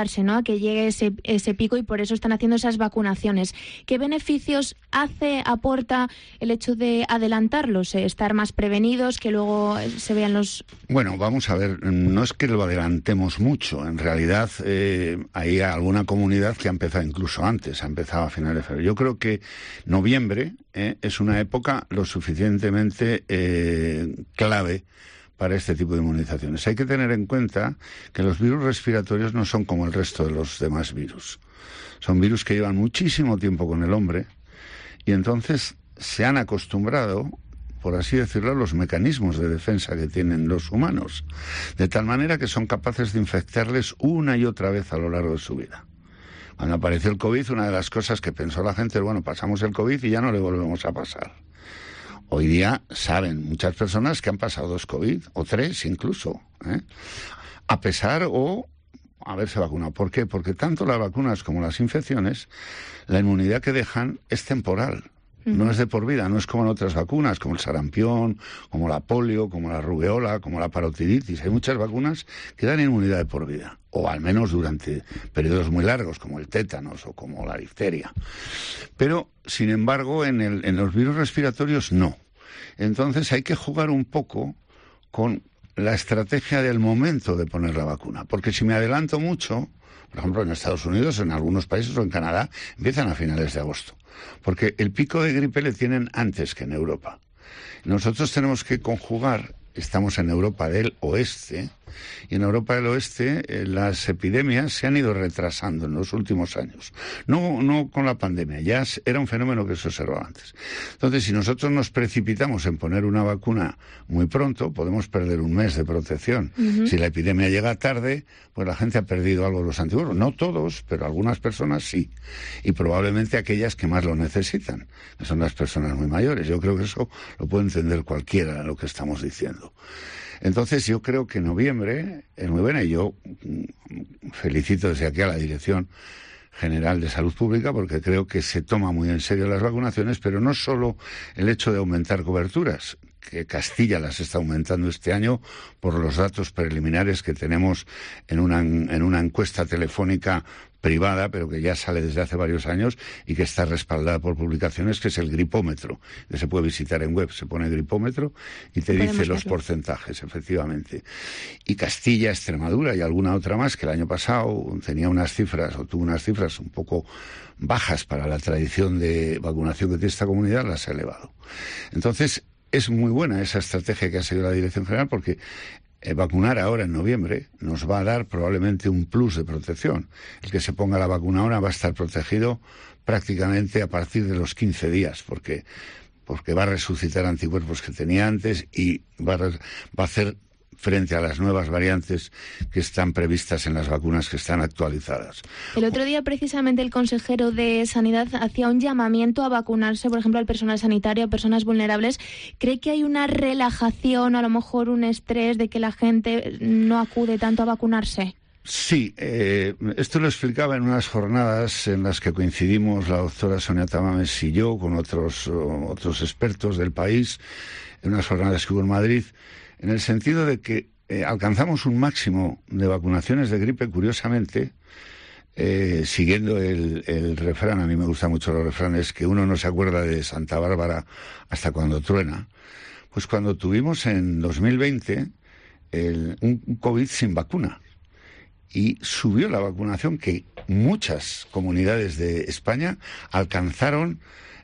que llegue ese, ese pico y por eso están haciendo esas vacunaciones. ¿Qué beneficios hace, aporta el hecho de adelantarlos, eh, estar más prevenidos, que luego se vean los...? Bueno, vamos a ver, no es que lo adelantemos mucho, en realidad eh, hay alguna comunidad que ha empezado incluso antes, ha empezado a finales de febrero. Yo creo que noviembre eh, es una época lo suficientemente eh, clave para este tipo de inmunizaciones. Hay que tener en cuenta que los virus respiratorios no son como el resto de los demás virus. Son virus que llevan muchísimo tiempo con el hombre y entonces se han acostumbrado, por así decirlo, a los mecanismos de defensa que tienen los humanos, de tal manera que son capaces de infectarles una y otra vez a lo largo de su vida. Cuando apareció el COVID, una de las cosas que pensó la gente es, bueno, pasamos el COVID y ya no le volvemos a pasar. Hoy día saben muchas personas que han pasado dos COVID, o tres incluso, ¿eh? a pesar o haberse vacunado. ¿Por qué? Porque tanto las vacunas como las infecciones, la inmunidad que dejan es temporal. No es de por vida, no es como en otras vacunas, como el sarampión, como la polio, como la rubeola, como la parotiditis. Hay muchas vacunas que dan inmunidad de por vida, o al menos durante periodos muy largos, como el tétanos o como la difteria. Pero, sin embargo, en, el, en los virus respiratorios no. Entonces hay que jugar un poco con la estrategia del momento de poner la vacuna, porque si me adelanto mucho, por ejemplo en Estados Unidos, en algunos países o en Canadá, empiezan a finales de agosto. Porque el pico de gripe le tienen antes que en Europa. Nosotros tenemos que conjugar, estamos en Europa del Oeste, y en Europa del Oeste eh, las epidemias se han ido retrasando en los últimos años. No, no con la pandemia, ya era un fenómeno que se observaba antes. Entonces, si nosotros nos precipitamos en poner una vacuna muy pronto, podemos perder un mes de protección. Uh-huh. Si la epidemia llega tarde, pues la gente ha perdido algo de los anticuerpos. No todos, pero algunas personas sí. Y probablemente aquellas que más lo necesitan, que son las personas muy mayores. Yo creo que eso lo puede entender cualquiera, lo que estamos diciendo. Entonces yo creo que noviembre es muy buena y yo felicito desde aquí a la Dirección General de Salud Pública porque creo que se toma muy en serio las vacunaciones, pero no solo el hecho de aumentar coberturas, que Castilla las está aumentando este año por los datos preliminares que tenemos en una, en una encuesta telefónica privada, pero que ya sale desde hace varios años y que está respaldada por publicaciones, que es el gripómetro, que se puede visitar en web, se pone gripómetro y te dice los porcentajes, efectivamente. Y Castilla, Extremadura y alguna otra más, que el año pasado tenía unas cifras, o tuvo unas cifras un poco bajas para la tradición de vacunación que tiene esta comunidad, las ha elevado. Entonces, es muy buena esa estrategia que ha seguido la Dirección General porque eh, vacunar ahora en noviembre nos va a dar probablemente un plus de protección. El que se ponga la vacuna ahora va a estar protegido prácticamente a partir de los quince días porque, porque va a resucitar anticuerpos que tenía antes y va a, va a hacer frente a las nuevas variantes que están previstas en las vacunas que están actualizadas. El otro día, precisamente, el consejero de Sanidad hacía un llamamiento a vacunarse, por ejemplo, al personal sanitario, a personas vulnerables. ¿Cree que hay una relajación, a lo mejor un estrés de que la gente no acude tanto a vacunarse? Sí, eh, esto lo explicaba en unas jornadas en las que coincidimos la doctora Sonia Tamames y yo con otros, otros expertos del país, en unas jornadas que hubo en Madrid, en el sentido de que eh, alcanzamos un máximo de vacunaciones de gripe, curiosamente, eh, siguiendo el, el refrán, a mí me gustan mucho los refranes, que uno no se acuerda de Santa Bárbara hasta cuando truena, pues cuando tuvimos en dos mil veinte el, un, un COVID sin vacuna. Y subió la vacunación que muchas comunidades de España alcanzaron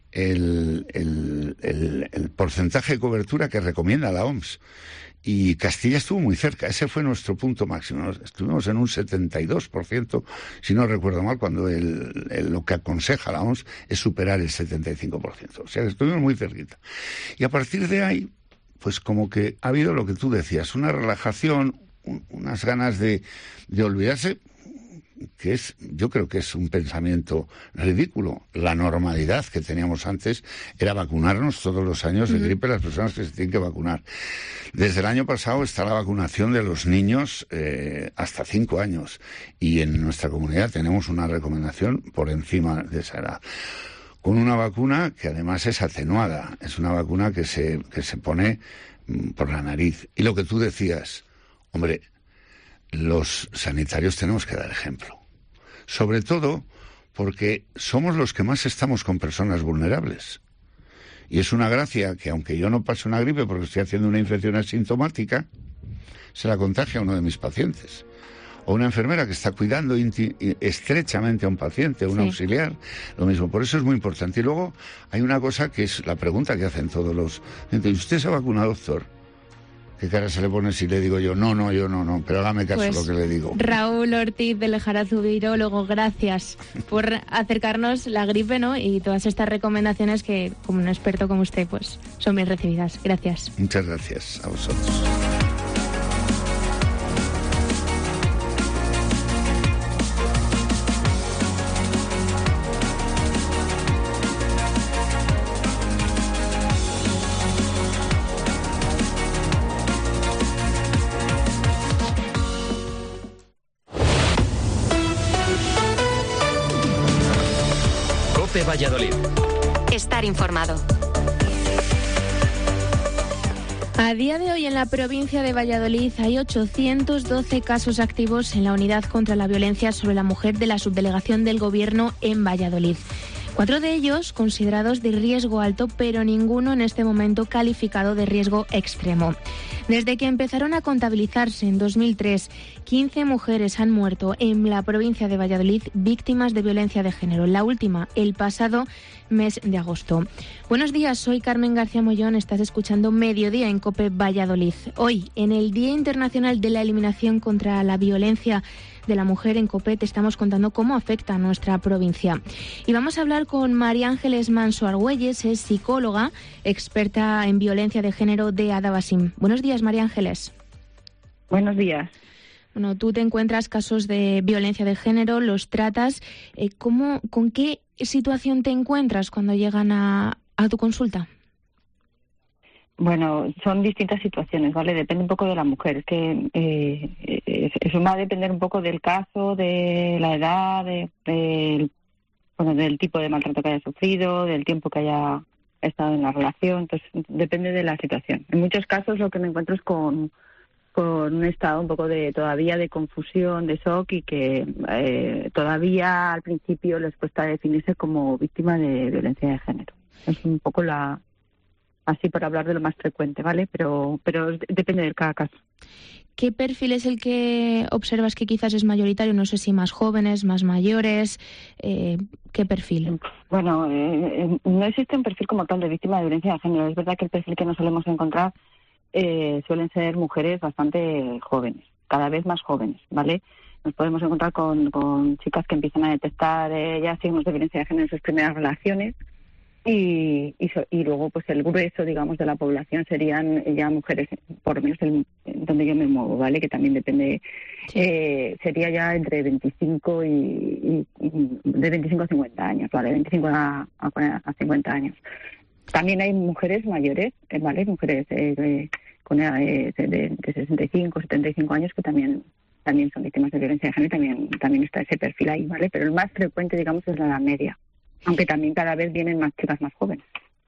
el, el, el, el porcentaje de cobertura que recomienda la O M S. Y Castilla estuvo muy cerca, ese fue nuestro punto máximo. Estuvimos en un setenta y dos por ciento, si no recuerdo mal, cuando el, el, lo que aconseja la O M S es superar el setenta y cinco por ciento. O sea, estuvimos muy cerquita. Y a partir de ahí, pues como que ha habido lo que tú decías, una relajación, un, unas ganas de, de olvidarse, que es, yo creo que es un pensamiento ridículo. La normalidad que teníamos antes era vacunarnos todos los años de gripe las personas que se tienen que vacunar. Desde el año pasado está la vacunación de los niños eh, hasta cinco años y en nuestra comunidad tenemos una recomendación por encima de esa edad. Con una vacuna que además es atenuada, es una vacuna que se, que se pone mm, por la nariz. Y lo que tú decías, hombre, los sanitarios tenemos que dar ejemplo. sobre todo porque somos los que más estamos con personas vulnerables. Y es una gracia que, aunque yo no pase una gripe porque estoy haciendo una infección asintomática, se la contagia a uno de mis pacientes. O una enfermera que está cuidando inti- estrechamente a un paciente, un sí. auxiliar, lo mismo. Por eso es muy importante. Y luego hay una cosa que es la pregunta que hacen todos los... ¿Usted se ha vacunado, doctor? ¿Qué cara se le pone si le digo yo, no, no, yo no, no, pero hágame caso pues, lo que le digo? Raúl Ortiz de Lejarazu, virólogo, gracias por acercarnos la gripe, ¿no? Y todas estas recomendaciones que, como un experto como usted, pues son bien recibidas. Gracias. Muchas gracias a vosotros. Valladolid. Estar informado. A día de hoy en la provincia de Valladolid hay ochocientos doce casos activos en la unidad contra la violencia sobre la mujer de la subdelegación del Gobierno en Valladolid. Cuatro de ellos considerados de riesgo alto, pero ninguno en este momento calificado de riesgo extremo. Desde que empezaron a contabilizarse en dos mil tres, quince mujeres han muerto en la provincia de Valladolid víctimas de violencia de género. La última, el pasado mes de agosto. Buenos días, soy Carmen García Mollón. Estás escuchando Mediodía en COPE Valladolid. Hoy, en el Día Internacional de la Eliminación contra la Violencia de la Mujer, en COPE te estamos contando cómo afecta a nuestra provincia. Y vamos a hablar con María Ángeles Manso Argüelles, es psicóloga, experta en violencia de género de Adabasim. Buenos días, María Ángeles. Buenos días. Bueno, tú te encuentras casos de violencia de género, los tratas. Eh, ¿cómo, ¿Con qué situación te encuentras cuando llegan a, a tu consulta? Bueno, son distintas situaciones, ¿vale? Depende un poco de la mujer. Es que eh, eso va a depender un poco del caso, de la edad, de, de, bueno, del tipo de maltrato que haya sufrido, del tiempo que haya estado en la relación. Entonces, depende de la situación. En muchos casos lo que me encuentro es con, con un estado un poco de todavía de confusión, de shock, y que eh, todavía al principio les cuesta definirse como víctima de violencia de género. Es un poco la... Así por hablar de lo más frecuente, ¿vale? Pero pero depende de cada caso. ¿Qué perfil es el que observas que quizás es mayoritario? No sé si más jóvenes, más mayores. Eh, ¿Qué perfil? Bueno, eh, no existe un perfil como tal de víctima de violencia de género. Es verdad que el perfil que nos solemos encontrar eh, suelen ser mujeres bastante jóvenes, cada vez más jóvenes, ¿vale? Nos podemos encontrar con, con chicas que empiezan a detectar eh, ya signos de violencia de género en sus primeras relaciones. Y, y, y luego pues el grueso, digamos, de la población serían ya mujeres, por lo menos el, donde yo me muevo, ¿vale? Que también depende, sí. eh, sería ya entre veinticinco y, y, y de veinticinco a cincuenta años, ¿vale? veinticinco a, a, a cincuenta años. También hay mujeres mayores, ¿vale? Mujeres eh, de, con edades de, de, de sesenta y cinco, setenta y cinco años que también también son víctimas de violencia de género, también también está ese perfil ahí, ¿vale? Pero el más frecuente, digamos, es la edad media. Aunque también cada vez vienen más chicas más jóvenes.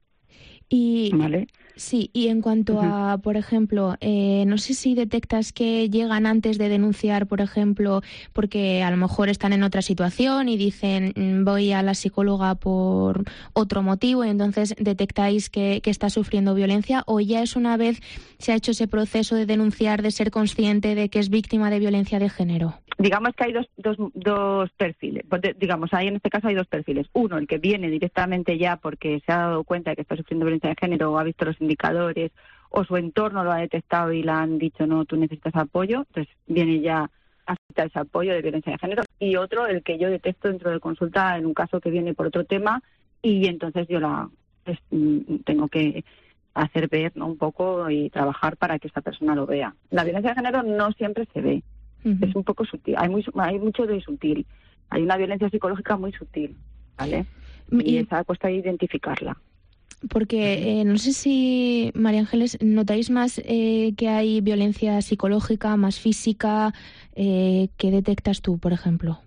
Y ¿vale? Sí, y en cuanto uh-huh. a, por ejemplo, eh, no sé si detectas que llegan antes de denunciar, por ejemplo, porque a lo mejor están en otra situación y dicen voy a la psicóloga por otro motivo y entonces detectáis que, que está sufriendo violencia, o ya es una vez se ha hecho ese proceso de denunciar, de ser consciente de que es víctima de violencia de género. Digamos que hay dos, dos, dos perfiles, digamos, ahí en este caso hay dos perfiles. Uno, el que viene directamente ya porque se ha dado cuenta de que está sufriendo violencia de género o ha visto los indicadores o su entorno lo ha detectado y le han dicho no, tú necesitas apoyo, entonces viene ya a necesitar ese apoyo de violencia de género. Y otro, el que yo detecto dentro de consulta en un caso que viene por otro tema y entonces yo la pues, tengo que hacer ver, ¿no?, un poco y trabajar para que esta persona lo vea. La violencia de género no siempre se ve. Es un poco sutil, hay, muy, hay mucho de sutil, hay una violencia psicológica muy sutil, ¿vale? Y, y esa cuesta identificarla. Porque eh, no sé si, María Ángeles, notáis más eh, que hay violencia psicológica, más física, eh, ¿qué detectas tú, por ejemplo?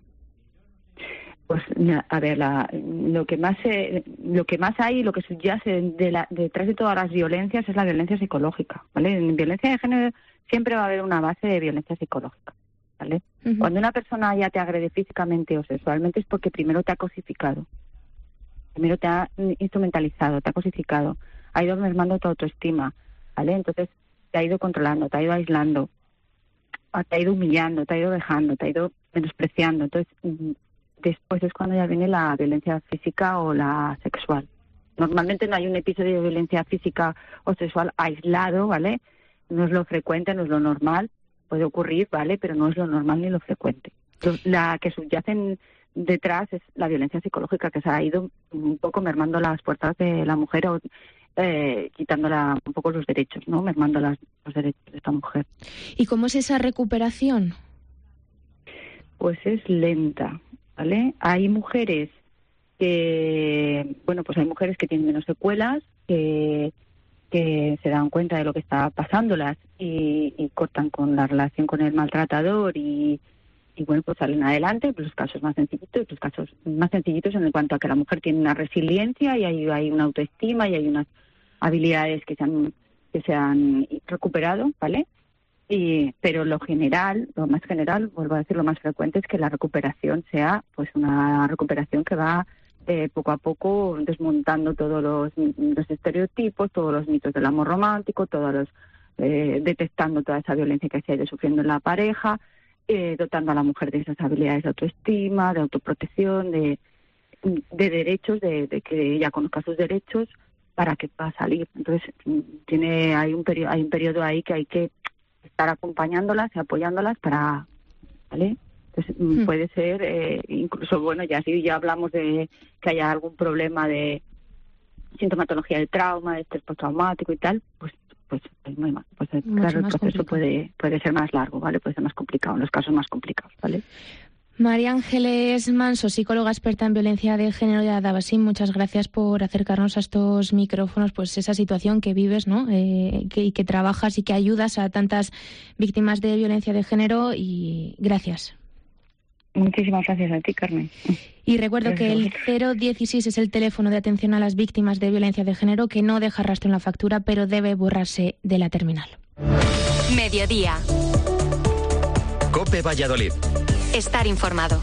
Pues a ver, la, lo que más se, lo que más hay, lo que subyace de la, detrás de todas las violencias es la violencia psicológica, ¿vale? En violencia de género siempre va a haber una base de violencia psicológica. ¿vale? Uh-huh. Cuando una persona ya te agrede físicamente o sexualmente es porque primero te ha cosificado, primero te ha instrumentalizado, te ha cosificado, ha ido mermando tu autoestima, ¿vale? Entonces te ha ido controlando, te ha ido aislando, te ha ido humillando, te ha ido dejando, te ha ido menospreciando. Entonces después es cuando ya viene la violencia física o la sexual. Normalmente no hay un episodio de violencia física o sexual aislado, ¿vale? No es lo frecuente, no es lo normal. Puede ocurrir, ¿vale? Pero no es lo normal ni lo frecuente. La que subyace detrás es la violencia psicológica, que se ha ido un poco mermando las puertas de la mujer o eh, quitándola un poco los derechos, ¿no? Mermando las, los derechos de esta mujer. ¿Y cómo es esa recuperación? Pues es lenta, ¿vale? Hay mujeres que, bueno, pues hay mujeres que tienen menos secuelas, que, que se dan cuenta de lo que está pasándolas y, y cortan con la relación con el maltratador y, y bueno, pues salen adelante. Pues los casos más sencillitos, los casos más sencillitos en cuanto a que la mujer tiene una resiliencia y hay, hay una autoestima y hay unas habilidades que se han, que se han recuperado, ¿vale? Y, pero lo general, lo más general, vuelvo a decir, lo más frecuente es que la recuperación sea pues una recuperación que va eh, poco a poco desmontando todos los, los estereotipos, todos los mitos del amor romántico, todos los eh, detectando toda esa violencia que se ha ido sufriendo en la pareja, eh, dotando a la mujer de esas habilidades de autoestima, de autoprotección, de, de derechos, de, de que ella conozca sus derechos para que pueda salir. Entonces tiene hay un periodo hay un periodo ahí que hay que estar acompañándolas y apoyándolas para, ¿vale? Entonces mm. puede ser, eh, incluso, bueno, ya si ya hablamos de que haya algún problema de sintomatología de trauma, de estrés postraumático y tal, pues pues es muy mal. Pues Mucho claro, el proceso puede puede ser más largo, ¿vale? Puede ser más complicado, en los casos más complicados, ¿vale? María Ángeles Manso, psicóloga experta en violencia de género de Adabasín, muchas gracias por acercarnos a estos micrófonos, pues esa situación que vives, ¿no? Eh, que, y que trabajas y que ayudas a tantas víctimas de violencia de género, y gracias. Muchísimas gracias a ti, Carmen. Y recuerdo gracias. Que el cero dieciséis es el teléfono de atención a las víctimas de violencia de género, que no deja rastro en la factura, pero debe borrarse de la terminal. Mediodía. COPE Valladolid. Estar informado.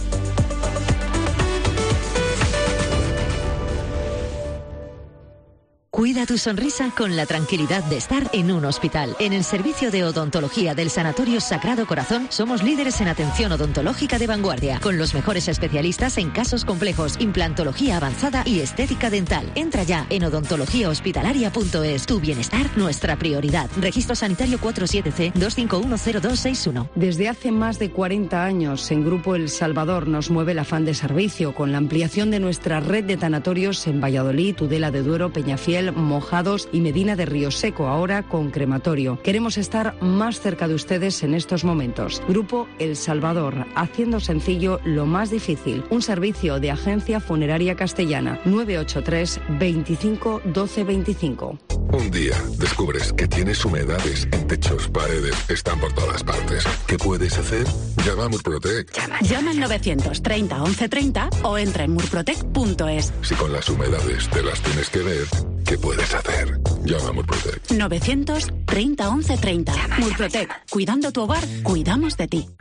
Cuida tu sonrisa con la tranquilidad de estar en un hospital. En el servicio de odontología del Sanatorio Sagrado Corazón somos líderes en atención odontológica de vanguardia, con los mejores especialistas en casos complejos, implantología avanzada y estética dental. Entra ya en odontología hospitalaria punto es. Tu bienestar, nuestra prioridad. Registro sanitario cuatro siete C dos cinco uno cero dos seis uno. Desde hace más de cuarenta años, en Grupo El Salvador nos mueve el afán de servicio, con la ampliación de nuestra red de tanatorios en Valladolid, Tudela de Duero, Peñafiel, Mojados y Medina de Río Seco, ahora con crematorio. Queremos estar más cerca de ustedes en estos momentos. Grupo El Salvador, haciendo sencillo lo más difícil. Un servicio de Agencia Funeraria Castellana. nueve ocho tres, veinticinco, doce, veinticinco. Un día descubres que tienes humedades en techos, paredes, están por todas partes. ¿Qué puedes hacer? Llama a Murprotec. Llama, Llama al novecientos treinta, once treinta o entra en murprotec punto es. Si con las humedades te las tienes que ver, ¿qué puedes hacer? Llama a Murprotec. novecientos treinta, once treinta. Llama, Murprotec. Llama. Cuidando tu hogar, cuidamos de ti.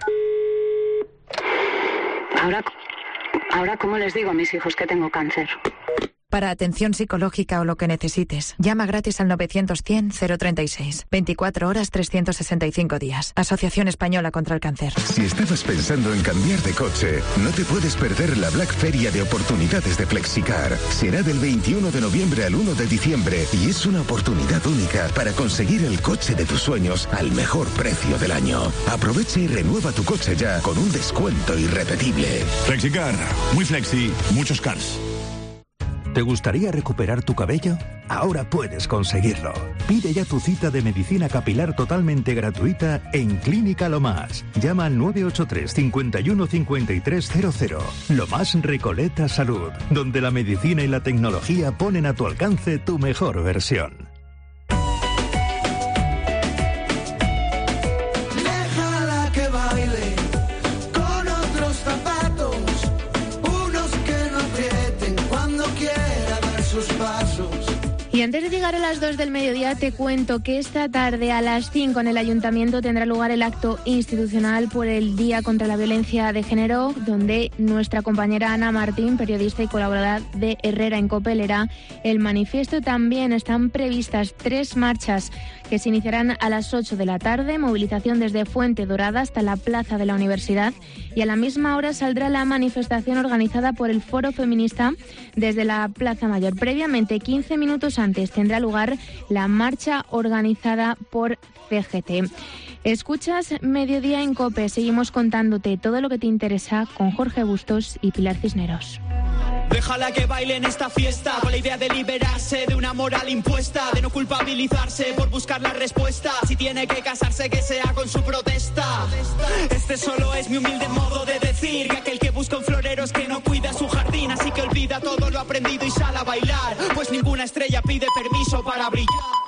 Ahora, ahora, ¿cómo les digo a mis hijos que tengo cáncer? Para atención psicológica o lo que necesites, llama gratis al novecientos cien cero treinta y seis. veinticuatro horas, trescientos sesenta y cinco días. Asociación Española contra el Cáncer. Si estabas pensando en cambiar de coche, no te puedes perder la Black Feria de oportunidades de Flexicar. Será del veintiuno de noviembre al uno de diciembre y es una oportunidad única para conseguir el coche de tus sueños al mejor precio del año. Aprovecha y renueva tu coche ya con un descuento irrepetible. Flexicar. Muy flexi, muchos cars. ¿Te gustaría recuperar tu cabello? Ahora puedes conseguirlo. Pide ya tu cita de medicina capilar totalmente gratuita en Clínica Lomás. Llama al nueve ocho tres, cincuenta y uno, cincuenta y tres cero cero. Lomás Recoleta Salud, donde la medicina y la tecnología ponen a tu alcance tu mejor versión. Déjala que baile con otros zapatos, unos que no aprieten cuando quiera dar sus pasos. Y antes de llegar a las dos del mediodía te cuento que esta tarde a las cinco en el Ayuntamiento tendrá lugar el acto institucional por el Día contra la Violencia de Género, donde nuestra compañera Ana Martín, periodista y colaboradora de Herrera en COPE, leerá el manifiesto. También están previstas tres marchas que se iniciarán a las ocho de la tarde, movilización desde Fuente Dorada hasta la Plaza de la Universidad, y a la misma hora saldrá la manifestación organizada por el Foro Feminista desde la Plaza Mayor. Previamente, quince minutos antes, tendrá lugar la marcha organizada por C G T. Escuchas Mediodía en COPE, seguimos contándote todo lo que te interesa con Jorge Bustos y Pilar Cisneros. Déjala que baile en esta fiesta, con la idea de liberarse de una moral impuesta, de no culpabilizarse por buscar la respuesta. Si tiene que casarse, que sea con su protesta. Este solo es mi humilde modo de decir que aquel que busca un florero es que no cuida su jardín. Así que olvida todo lo aprendido y sale a bailar, pues ninguna estrella pide permiso para brillar.